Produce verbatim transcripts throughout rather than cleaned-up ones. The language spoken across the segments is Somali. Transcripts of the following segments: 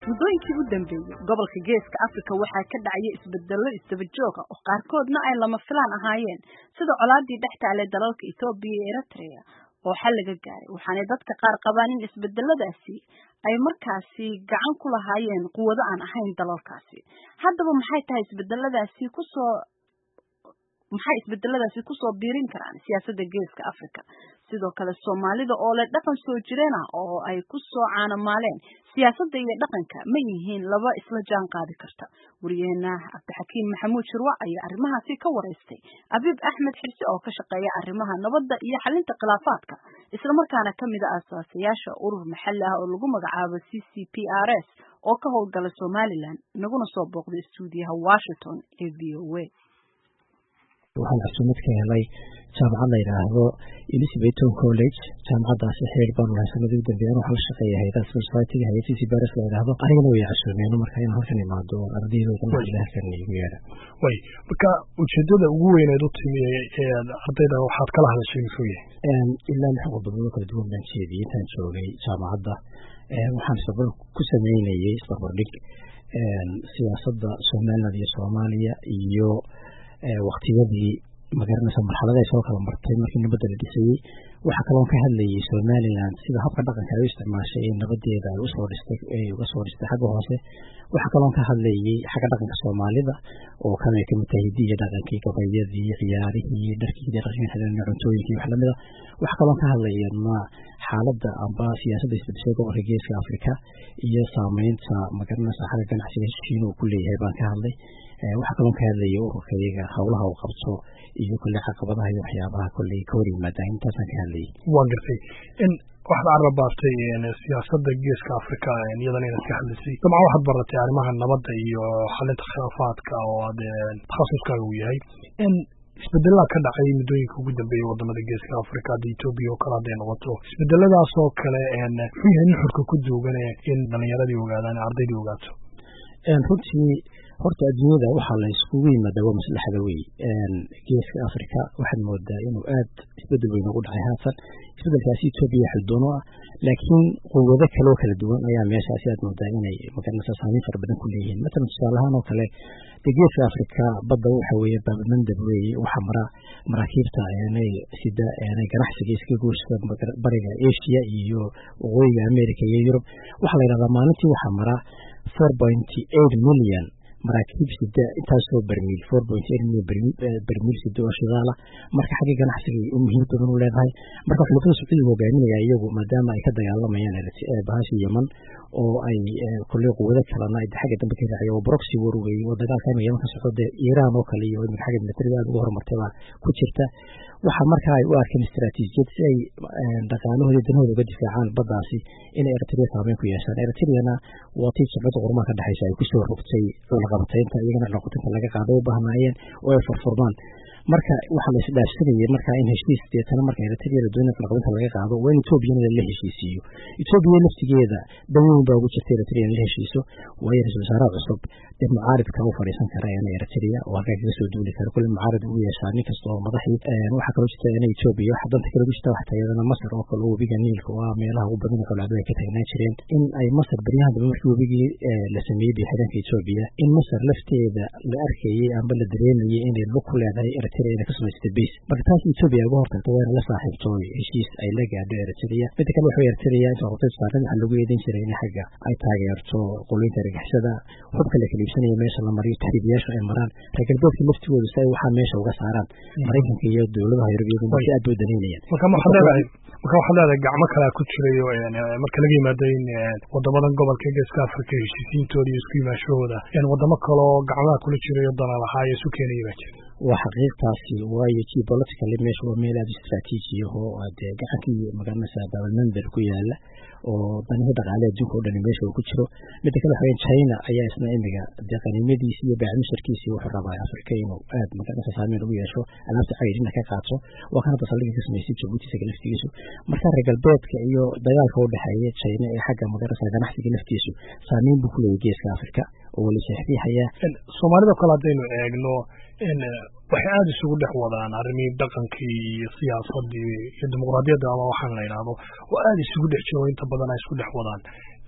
muddooyinkii u dambeeyay gobolka Geeska Afrika waxaa ka dhacay isbeddello isdaba joog ah oo qaarkoodna ay lama filaan ahaayeen sida colaadii dhex taallay dalalka Itoobiya iyo Eritrea oo xal laga gaaray waxaana dadka qaar qabaan in isbeddelladaasi ay markaasi gacan ku lahaayeen quwado aan ahayn dalalkaasi haddaba maxay tahay isbeddelladaasi ku soo maxay isbeddelladaasi ku soo biirin karaan siyaasadda Geeska Afrika sidoo kale Soomaalida oo leh dhaqan soo jireen ah oo ay ku soo caanamaaleen siyaasadda iyo dhaqanka ma yihiin laba isla jaan qaadi karta wariyeena Cabdixakiin Maxamuud Shirwa ayaa arrimahaasi ka wareystay Abiib Axmed Xirsi oo ka shaqeeya arrimaha nabadda iyo xalinta khilaafaadka isla markaana kamid ah aasaasiyaasha urur maxalli ah oo lagu magacaabo C C P R S oo ka howlgala Somaliland naguna soo booqday stuudiyaha Washington ee V O A waxaan casuumad ka helay jaamacad la yiraahdo Elizabeth College jaamacadaasi xeer baan lahaa sanadii dambeeyay waxaan la shaqeeyay hay'adda society-ga hay'adda C C P R S la yiraahdo anigana way casuumeen marka in halkan imaado ardayda oo ilaaha kan igu yeera way marka ujeedada ugu weyn ee u timi ee ardayda waxaad kala hadashay muxuu yahay ilaa lix qodob kala duwan baan jeediyay intaan joogay jaamacadda waxaan sabab ku sameynayay isbarbardhig siyaasadda Soomaaliya iyo Soomaaliya iyo waqtiyadii magaranaysa marxaladaha soo kala martay markii nabadda la dhisay waxa kale oo ka hadlayay Somaliland sida habka dhaqanka ay isticmaashay in nabadeeda ay u soo dhistay ay uga soo dhistay xagga hoose waxa kale oo ka hadlayay xagga dhaqanka Soomaalida oo kan ay ka mid tahay diiga dhaqankii gabayadii ciyaarihii dharkii dhaqanka xidhan cuntooyinkii wax lamida waxa kale oo ka hadlayay ma xaaladda amba siyaasadda isbeddelka gobolka Geeska Afrika iyo saameynta magaranaysa xagga ganacsiga Shiina uu ku leeyahay baan ka hadlay waxa kale oo ka hadlayay ururkayga hawlaha uu qabto iyo kulli caqabadaha iyo waxyaabaha kulli ka hor yimaada intaas aan ka hadlayay waan gartay in waxaad carabaatay siyaasadda Geeska Afrika iyadana inaad ka hadlaysay dabcan waxaad baratay arrimaha nabadda iyo xalinta khilaafaadka oo aad takhasuskaaga u yahay in isbeddellada ka dhacay muddooyinka ugu dambeeyay wadamada Geeska Afrika hadda Itoobiya oo kale hadday noqoto isbeddelladaas oo kale muxuu yahay nuxurka ku duugan in dhalinyaradii ogaadaan ardaydii ogaato runtii horta adduunyada waxaa la iskugu yimaadaa waa maslaxada wey Geeska Afrika waxaad moodaa inuu aad isbeddel weyn ugu dhacay haatan isbeddelkaasi Itoobiya xildoono ah laakiin quwado kale oo kala duwan ayaa meeshaasi aad moodaa inay magaranaysa saameyn fara badan ku leeyihiin matalan tusaale ahaan oo kale Geeska Afrika badda waxa weeye baabmandab weeye waxa mara maraakiibta aanay sida aanay ganacsiga iska goosta bariga Asia iyo waqooyiga America iyo Yurub waxa la yiraahdaa maalintii waxa mara four point eight million maraakiib sida intaas oo barmiil four point eight million barmiil sida oo shidaala marka xagga ganacsiga uu muhiim badan u leeyahay marka xulafada Sacuudiga hogaaminaya iyagu maadaama ay ka dagaalamayaan bahaashi Yemen oo ay kulli quwada kalena ay xagga dambe ka raacay oo proxy war weey oo dagaalka Yemen ka socda Iran oo kale iyo xagga militariga aad ugu horumartay ku jirta waxa markaa ay u arkeen istaraatiijiyad si ay dhaqaalahooda danahooda uga difaacaan baddaasi inay Eritrea saameyn ku yeeshaan Eritreana waa tii shaqada qormaha ka dhaxaysa ay ku soo rogtay qabtaynta iyagana noqotinta laga qaado u baahnaayeen oo ay furfurmaan marka waxa la isdhaafsanayay marka in heshiis deetana marka Eritrea la doonayo qabtaynta laga qaado waa in Itoobiya la heshiisiyo Itoobiya laftigeeda dawladda baa ugu jirtay Eritrea in la heshiiso waa in ra'iisul wasaare cusub dib mucaaridka uu fariisan karaa in Eritrea oo halka kaga soo duuli kara kulli mucaarid uu yeeshaa nin kasta oo madaxii waxa kale oo jirta in Itoobiya waxa danta kale u jirta waxa tayadana Masar oo kale oo biga Niilka waa meelaha ugu badan ee colaadada ay ka tagnaa jireen in ay Masar bariyahan dambe markii wabigii la sameeyay bixiranka Itoobiya in Masar lafteeda la arkayay amba la dareemayay in ay lug ku leedahay Eritrea inay ka samaysatay base marka taas Itoobiya uga hortagtay waa in la saaxiibto heshiis ay la gaadho Eritrea mid kale waxa Eritrea inta waqti saaran waxa lagu yeedin jiray in xagga ay taageerto qoloyinka argagixisada hubka la kaliibsanaya meesha la mariyo taxriibiyaasha ay maraan reergalbeedka laftigooda si ay waxa meesha uga saaraan Mareykanka iyo dawladaha Yurubiyada markii aad u daneynayaan marka ma xadleedahay marka waxa leedahay gacmo kale ku jirayo marka laga yimaado in wadamadan gobolka Geeska Afrika heshiisiintooda iyo isku yimaashahooda in wadamo kale oo gacmaha kula jirayo dana lahaa ay isu keenayaan jira waa xaqiiqtaasi waayo geopolitically meesha waa meel aad istiraatiiji ah oo aad gacankii magaranaysa dawladnimada ku yaala oo danaha dhaqaalaha adduunka oo dhan meesha uu ku jiro mid kale waxa China ayaa isna imiga deeqanimadii iyo baacmisharkiisi wuxuu rabaa Afrika inuu aad magaranaysa saameyn ugu yeesho alaabta xiriirina ka qaato waa kana basaliga ka sameeyay Djibouti isaga laftigiisu marka reer galbeedka iyo dagaalka u dhaxeeya China ee xagga magaranaysa ganacsiga laftiisu saameyn buu ku leeyahay Geeska Afrika oo la saxiixaya Soomaalida kale hadaynu eegno in waxay aad isugu dhex wadaan arrimihii dhaqankii iyo siyaasadii iyo dimuqraadiyadda ama waxaan la yiraahdo oo aad isugu dhex jiro inta badan ay isku dhex wadaan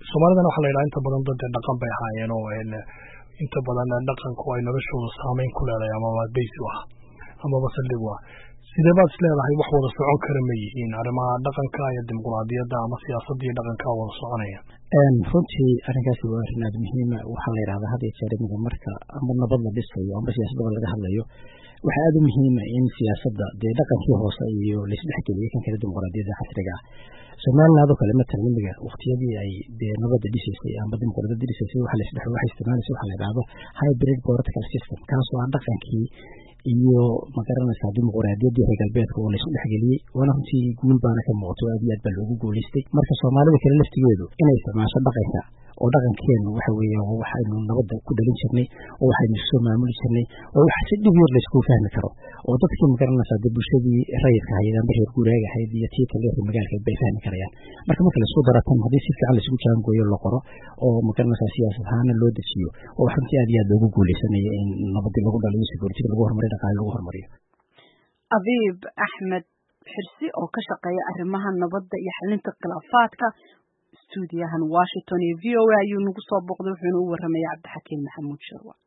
Soomaalidana waxa la yiraahdaa inta badan dad dhaqan bay haayeen oo inta badan dhaqanku ay noloshooda saameyn ku leedahay ama waa base u ah ama basaldhig u ah sidee baad isleedahay wax wada socon kara ma yihiin arrimaha dhaqanka iyo dimuqraadiyadda ama siyaasadda iyo dhaqanka wada soconaya runtii arrinkaasi waa arrin aad muhiim ah waxaa la yidhahdaa had iyo jeer imika marka ama nabad la dhisayo ama siyaasadda laga hadlayo waxaa aad u muhiim ah in siyaasadda dee dhaqankii hoose iyo laisdhexgeliyo kan kale dimuqraadiyadda casriga ah Somaliland oo kale matalan imiga waqtiyadii ay dee nabadda dhisaysay ama dimuqraadiyadda dhisaysay waxa la isdhex waxay isticmaalaysa waxa la yidhahdo hybrid political system kaasoo ah dhaqankii iyo magaranaysaa dimuqraadiyaddii reer galbeedka oo la isku dhexgeliyey waana runtii guul baana ka muuqato aad iyo aad baa loogu guulaystay marka soomaalida kale laftigeedu inay isticmaasho dhaqanka oo dhaqankeenu waxa weeye oo waxaynu nabadda ku dhalin jirnay oo waxaynu soo maamuli jirnay oo wax si dhib yar la isku fahmi karo oo dadkii magaranaysaa dee bulshadii rayidka ahayd ama reer guuraaga ahayd iyo tii kale reer magaalka bay fahmi karayaan marka marka la isku daratan haddii si fiican la isugu jaangooyo la qoro oo magaranaysaa siyaasad ahaana loo dejiyo oo wax runtii aad iyo aad loogu guulaysanaya in nabadii lagu dhaliyo security lagu horumariyo dhaqaale lagu horumariyo Abiib Axmed Xirsi oo ka shaqeeya arrimaha nabadda iyo xalinta khilaafaadka stuudiyahan Washington iyo V O A ayuu nagu soo booqday wuxuuna u warramay Cabdixakiin Maxamuud Sharwa